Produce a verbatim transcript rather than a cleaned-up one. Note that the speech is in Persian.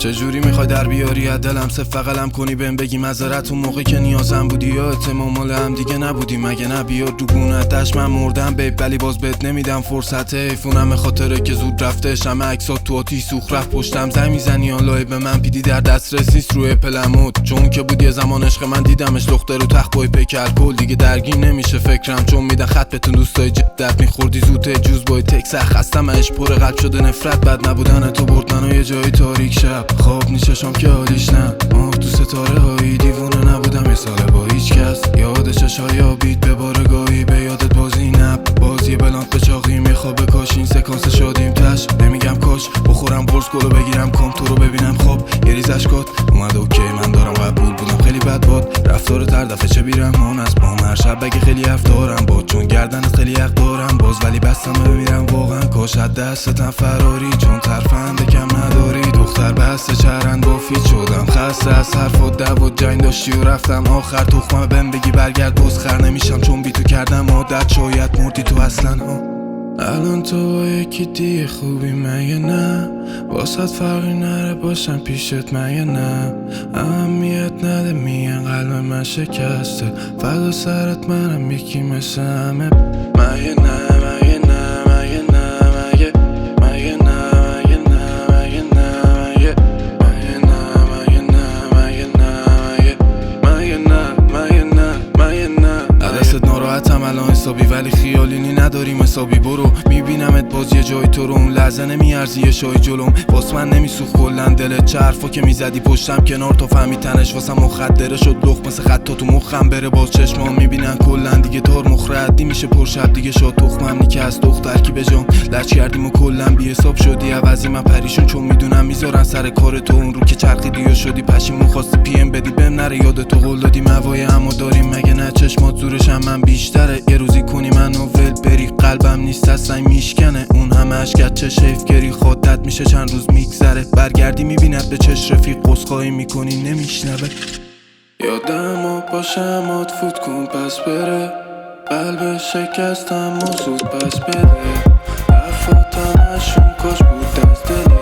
چجوری میخوای در بیاری از دلم صف فقلم کنی بهم بگی معذرت اون موقع که نیازم بودی یا اعتماد مال هم دیگه نبودی مگه نه بیا دو گونتش من مردم بیب ولی باز بهت نمیدم فرصت ایفونم به خاطره که زود رفته شمه عکسات تو آتیش سوخت رفت پشتم زنگ میزنی حالا به من پیدی در دسترس نیست روی پلمود چون که بود یه زمان عشق من دیدمش دختر رو تخت بای پیکر کل دیگه درگیر نمیشه فکرم چون میدن خط بهتون دوستای جدت میخوردی زود جوز بای تک خستم اش پر قلب شده نفرت بد نبودن تو برد منو یه جای تاریک شب خواب نیچشم که حالیش نه ماه تو ستاره هایی دیوونه نبودم یه ساله با هیچ کس یاد چشای آبید به بارگاهی به یادت بازی نب بازی بلانت به چاقی میخواب کاش این سکانس شادیم تش نمیگم کاش بخورم قرص گلو بگیرم کام تو رو ببینم خواب یه ریز اشکات اومد اوکی من دارم قبول بودم خیلی بد باد رفتار تر دفعه چه بیرحمان است با هر شب بگه خیلی حرف دارم با چون گردنت خیلی حق دارم باز ولی بستم بمیرم واقعا کاش از دستتم فراری چون ترفنده کم نداری دختر بسته چرند با فیت شدم خسته از حرفات دو و جنگ داشتی و رفتم آخر تخمه بهم بگی برگرد باز خر نمیشم چون بی تو کردم عادت شاید مردی تو اصلا ها الان تو با یکی دیگه خوبی مگه نه واسه فرقی نره باشم پیشت مگه نه اهمیت نده میگن قلب من شکسته فدا سرت منم یکی مثل همه مگه نه مگه نه مگه نه مگه مگه نه مگه نه مگه نه مگه مگه نه مگه نه مگه نه مگه نه مگه نه مگه نه دستت ناراحتم الان حسابی ولی خیالینی نداریم حسابی برو میبینمت باز یه جای تو رو اون لحظه نمیارزی یه شای جلوم واس من نمیسوخ کلن دلت چه حرفا که میزدی پشتم کنار تو فهمی تنش واسم مخدره شد لخ مثل خطا تو مخم بره باز چشمام میبینن کلن دیگه تار مخردی میشه پر شب دیگه شاد تخمم نی که از دختر کی بجام لچ کردیم و کلن بی حساب شدی عوضی من پریشون چون میدونم میذارن سر کار تو اون رو که چرخیدی و شدی پشیمون خواستی پی ام بدی بهم نره یاد تو قول دادی موای همو داریم مگه نه چشمات زورش هم من بیشتره یه روزی کنی منو ول بری قلبم نیست اصلا میشکنه اون همه اشکت چه شیفگری خودت میشه چند روز میگذره برگردی میبیند به چش رفیق قصخایی میکنی نمیشنوه یادم و باشم ات فوت کن پس بره قلب شکستم و زود پس بده حرفاتم اشون کاش بود از دل